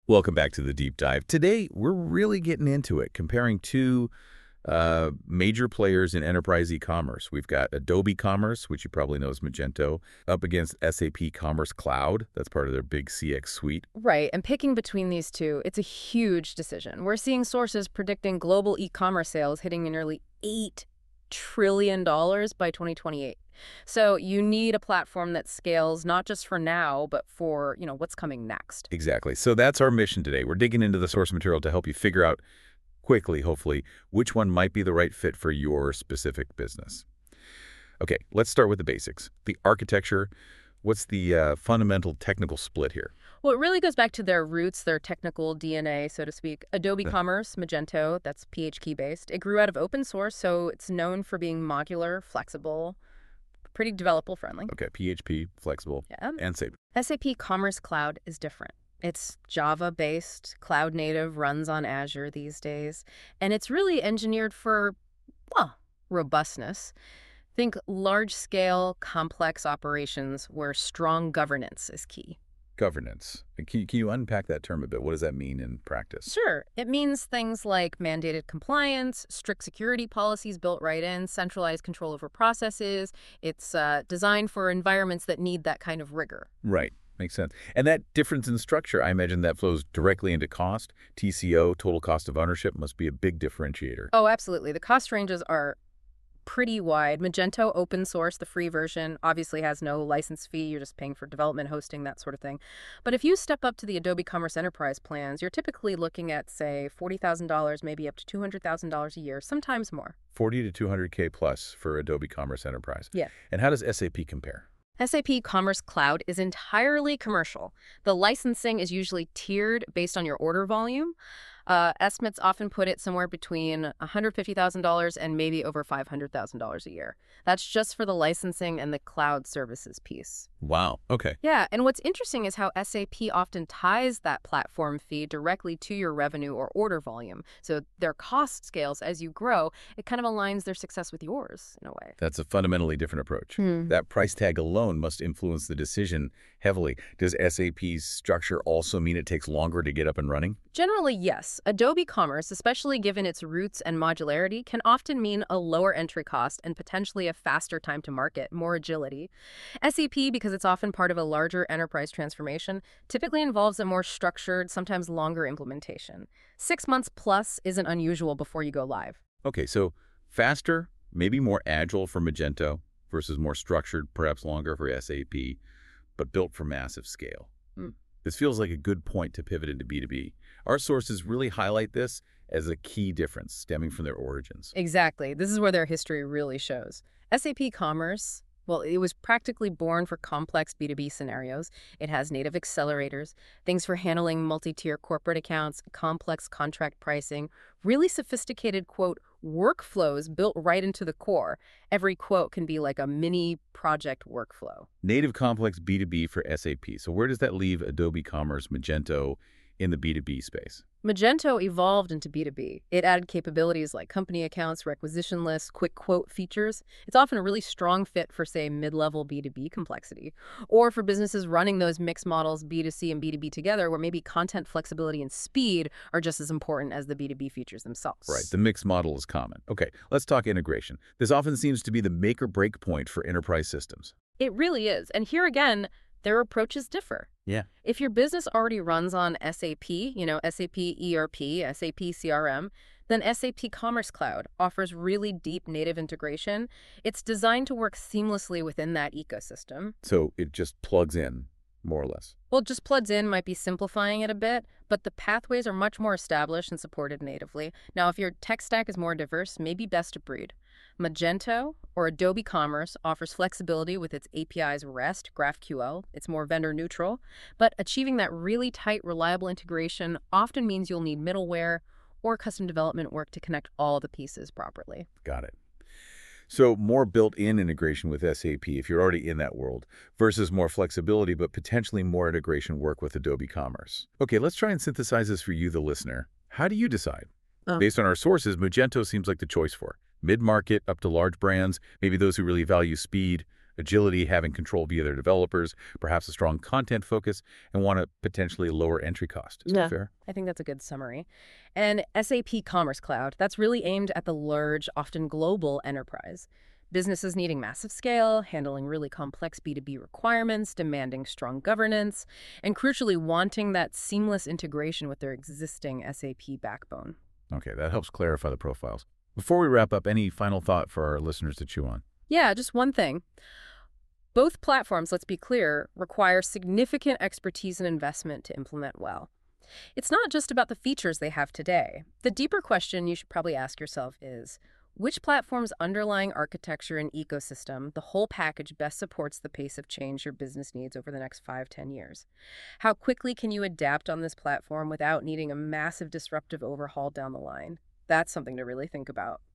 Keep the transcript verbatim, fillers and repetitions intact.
Welcome back to the Deep Dive. Today, we're really getting into it, comparing two uh, major players in enterprise e-commerce. We've got Adobe Commerce, which you probably know as Magento, up against S A P Commerce Cloud. That's part of their big C X suite. Right, and picking between these two, it's a huge decision. We're seeing sources predicting global e-commerce sales hitting nearly eight trillion dollars by twenty twenty-eight. So you need a platform that scales not just for now, but for, you know, what's coming next. Exactly. So that's our mission today. We're digging into the source material to help you figure out quickly, hopefully, which one might be the right fit for your specific business. Okay, let's start with the basics. The architecture. What's the uh, fundamental technical split here? Well, it really goes back to their roots, their technical D N A, so to speak. Adobe The- Commerce, Magento, that's P H P based. It grew out of open source, so it's known for being modular, flexible, pretty developer friendly. Okay, P H P, flexible, Yeah. and safe. S A P Commerce Cloud is different. It's Java-based, cloud native, runs on Azure these days, and it's really engineered for, well, robustness. Think large-scale, complex operations where strong governance is key. Governance. Can, can you unpack that term a bit? What does that mean in practice? Sure, it means things like mandated compliance, strict security policies built right in, centralized control over processes. It's uh, designed for environments that need that kind of rigor. Right. Makes sense. And that difference in structure, I imagine that flows directly into cost. T C O, total cost of ownership, must be a big differentiator. Oh, absolutely. The cost ranges are pretty wide. Magento open source, the free version, obviously has no license fee. You're just paying for development, hosting, that sort of thing. But if you step up to the Adobe Commerce Enterprise plans, you're typically looking at, say, forty thousand dollars, maybe up to two hundred thousand dollars a year, sometimes more. forty to two hundred K plus for Adobe Commerce Enterprise. Yeah. And how does S A P compare? S A P Commerce Cloud is entirely commercial. The licensing is usually tiered based on your order volume. Uh, estimates often put it somewhere between one hundred fifty thousand dollars and maybe over five hundred thousand dollars a year. That's just for the licensing and the cloud services piece. Wow. Okay. Yeah, and what's interesting is how S A P often ties that platform fee directly to your revenue or order volume. So their cost scales as you grow. It kind of aligns their success with yours in a way. That's a fundamentally different approach. Hmm. That price tag alone must influence the decision heavily. Does S A P's structure also mean it takes longer to get up and running? Generally, yes. Adobe Commerce, especially given its roots and modularity, can often mean a lower entry cost and potentially a faster time to market, more agility. S A P, because it's often part of a larger enterprise transformation, typically involves a more structured, sometimes longer implementation. Six months plus isn't unusual before you go live. Okay, so faster, maybe more agile for Magento versus more structured, perhaps longer for S A P, but built for massive scale. Hmm. This feels like a good point to pivot into B two B. Our sources really highlight this as a key difference stemming from their origins. Exactly. This is where their history really shows. S A P Commerce, well, it was practically born for complex B two B scenarios. It has native accelerators, things for handling multi-tier corporate accounts, complex contract pricing, really sophisticated, quote, workflows built right into the core. Every quote can be like a mini project workflow. Native complex B two B for S A P. So where does that leave Adobe Commerce, Magento in the B two B space? Magento evolved into B two B. It added capabilities like company accounts, requisition lists, quick quote features. It's often a really strong fit for, say, mid-level B two B complexity, or for businesses running those mixed models, B two C and B two B together, where maybe content flexibility and speed are just as important as the B two B features themselves. Right, the mixed model is common. Okay, let's talk integration. This often seems to be the make or break point for enterprise systems. It really is. And here again, their approaches differ. Yeah. If your business already runs on S A P, you know, S A P E R P, S A P C R M, then S A P Commerce Cloud offers really deep native integration. It's designed to work seamlessly within that ecosystem. So it just plugs in, more or less. Well, just plugs in might be simplifying it a bit, but the pathways are much more established and supported natively. Now, if your tech stack is more diverse, maybe best of breed. Magento or Adobe Commerce offers flexibility with its A P Is REST, GraphQL. It's more vendor neutral, but achieving that really tight, reliable integration often means you'll need middleware or custom development work to connect all the pieces properly. Got it. So more built-in integration with S A P if you're already in that world versus more flexibility but potentially more integration work with Adobe Commerce. Okay, let's try and synthesize this for you, the listener. How do you decide? Oh. Based on our sources, Magento seems like the choice for mid-market up to large brands, maybe those who really value speed. agility, having control via their developers, perhaps a strong content focus, and want a potentially lower entry cost. Is that Yeah. fair? I think that's a good summary. And S A P Commerce Cloud, that's really aimed at the large, often global enterprise. Businesses needing massive scale, handling really complex B two B requirements, demanding strong governance, and crucially wanting that seamless integration with their existing S A P backbone. Okay, that helps clarify the profiles. Before we wrap up, any final thought for our listeners to chew on? Yeah, just one thing. Both platforms, let's be clear, require significant expertise and investment to implement well. It's not just about the features they have today. The deeper question you should probably ask yourself is, which platform's underlying architecture and ecosystem, the whole package, best supports the pace of change your business needs over the next five, ten years? How quickly can you adapt on this platform without needing a massive disruptive overhaul down the line? That's something to really think about.